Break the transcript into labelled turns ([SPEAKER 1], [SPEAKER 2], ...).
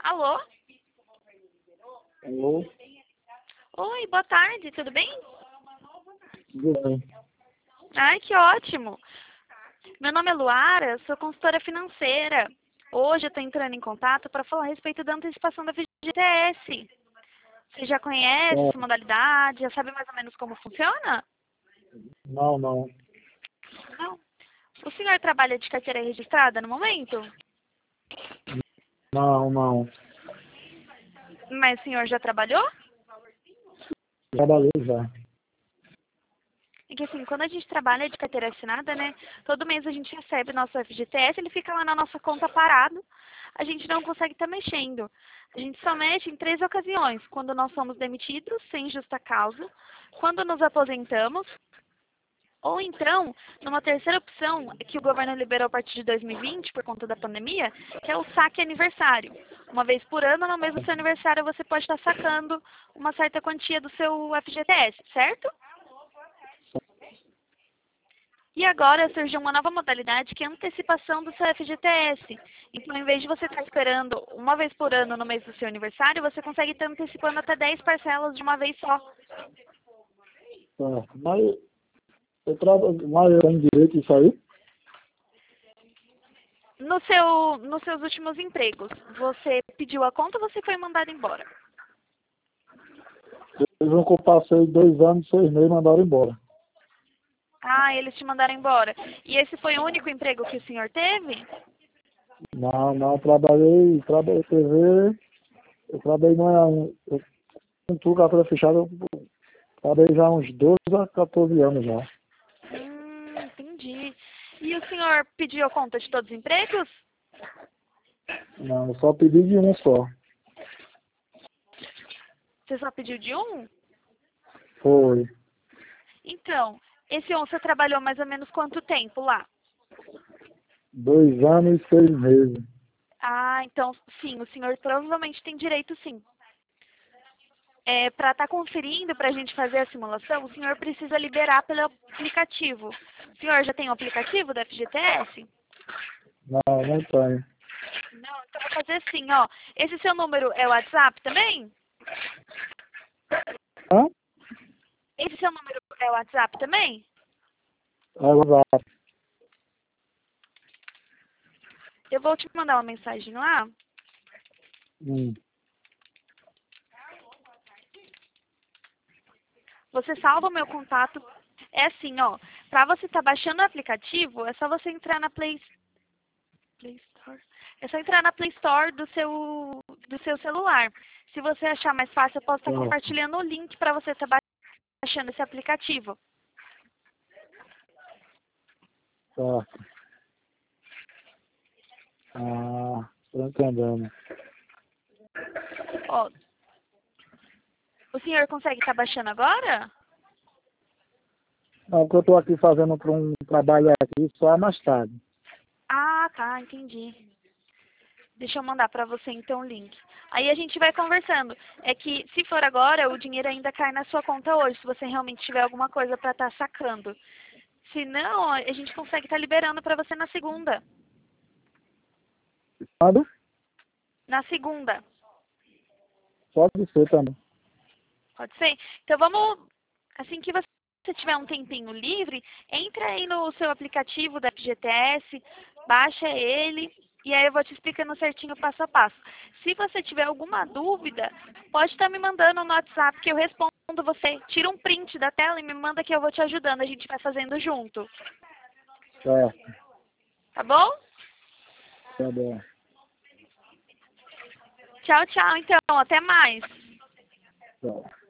[SPEAKER 1] Alô?
[SPEAKER 2] Alô?
[SPEAKER 1] Oi, boa tarde, tudo bem?
[SPEAKER 2] Tudo bem.
[SPEAKER 1] Ai, que ótimo. Meu nome é Luara, sou consultora financeira. Hoje eu estou entrando em contato para falar a respeito da antecipação da FGTS. Você já conhece
[SPEAKER 2] Tá.
[SPEAKER 1] essa modalidade? Já sabe mais ou menos como funciona?
[SPEAKER 2] Não, não.
[SPEAKER 1] Não. O senhor trabalha de carteira registrada no momento?
[SPEAKER 2] Não, não.
[SPEAKER 1] Mas o senhor já trabalhou?
[SPEAKER 2] Trabalhei já.
[SPEAKER 1] É que assim, quando a gente trabalha de carteira assinada, né? Todo mês a gente recebe nosso FGTS, ele fica lá na nossa conta parado. A gente não consegue estar mexendo. A gente só mexe em 3 ocasiões: quando nós somos demitidos sem justa causa, quando nos aposentamos, ou então, numa terceira opção que o governo liberou a partir de 2020 por conta da pandemia, que é o saque aniversário. Uma vez por ano, no mês do seu aniversário, você pode estar sacando uma certa quantia do seu FGTS, certo? E agora surgiu uma nova modalidade que é a antecipação do seu FGTS. Então, em vez de você estar esperando uma vez por ano no mês do seu aniversário, você consegue estar antecipando até 10 parcelas de uma vez só.
[SPEAKER 2] Tá. Mas eu tenho direito a isso aí?
[SPEAKER 1] Nos seus últimos empregos, você pediu a conta ou você foi mandado embora?
[SPEAKER 2] Eles vão que eu passei 2 anos, 6 meses e mandaram embora.
[SPEAKER 1] Ah, eles te mandaram embora. E esse foi o único emprego que o senhor teve?
[SPEAKER 2] Não, não. Trabalhei TV. Eu trabalhei em tudo café fechado. Eu trabalhei já há uns 12 a 14 anos já.
[SPEAKER 1] Entendi. E o senhor pediu a conta de todos os empregos?
[SPEAKER 2] Não, eu só pedi de um só.
[SPEAKER 1] Você só pediu de um?
[SPEAKER 2] Foi.
[SPEAKER 1] Então, esse um você trabalhou mais ou menos quanto tempo lá?
[SPEAKER 2] 2 anos e 6 meses.
[SPEAKER 1] Ah, então sim, o senhor provavelmente tem direito sim. Para estar conferindo, para a gente fazer a simulação, o senhor precisa liberar pelo aplicativo. O senhor já tem o aplicativo da FGTS?
[SPEAKER 2] Não, não tenho.
[SPEAKER 1] Não, então vou fazer assim, ó. Esse seu número é o WhatsApp também?
[SPEAKER 2] Hã?
[SPEAKER 1] Esse seu número é o WhatsApp também?
[SPEAKER 2] É verdade.
[SPEAKER 1] Eu vou te mandar uma mensagem lá.
[SPEAKER 2] Hum.
[SPEAKER 1] Você salva o meu contato. É assim, ó. Para você estar baixando o aplicativo, é só você entrar na Play Store. É só entrar na Play Store do seu celular. Se você achar mais fácil, eu posso estar
[SPEAKER 2] Tá.
[SPEAKER 1] compartilhando o link para você estar baixando esse aplicativo.
[SPEAKER 2] Tá. Ah, tô entendendo.
[SPEAKER 1] Ó, o senhor consegue estar baixando agora?
[SPEAKER 2] Não, porque eu estou aqui fazendo para um trabalho aqui só mais tarde.
[SPEAKER 1] Ah, tá, entendi. Deixa eu mandar para você então o link. Aí a gente vai conversando. É que se for agora, o dinheiro ainda cai na sua conta hoje, se você realmente tiver alguma coisa para estar sacando. Se não, a gente consegue estar liberando para você na segunda.
[SPEAKER 2] Sabe?
[SPEAKER 1] Na segunda.
[SPEAKER 2] Pode ser também.
[SPEAKER 1] Pode ser? Então vamos, assim que você tiver um tempinho livre, entra aí no seu aplicativo da FGTS, baixa ele e aí eu vou te explicando certinho passo a passo. Se você tiver alguma dúvida, pode estar me mandando no WhatsApp que eu respondo você. Tira um print da tela e me manda que eu vou te ajudando, a gente vai fazendo junto.
[SPEAKER 2] Certo.
[SPEAKER 1] Tá bom?
[SPEAKER 2] Tá bom.
[SPEAKER 1] Tchau, tchau então, até mais.
[SPEAKER 2] Tchau.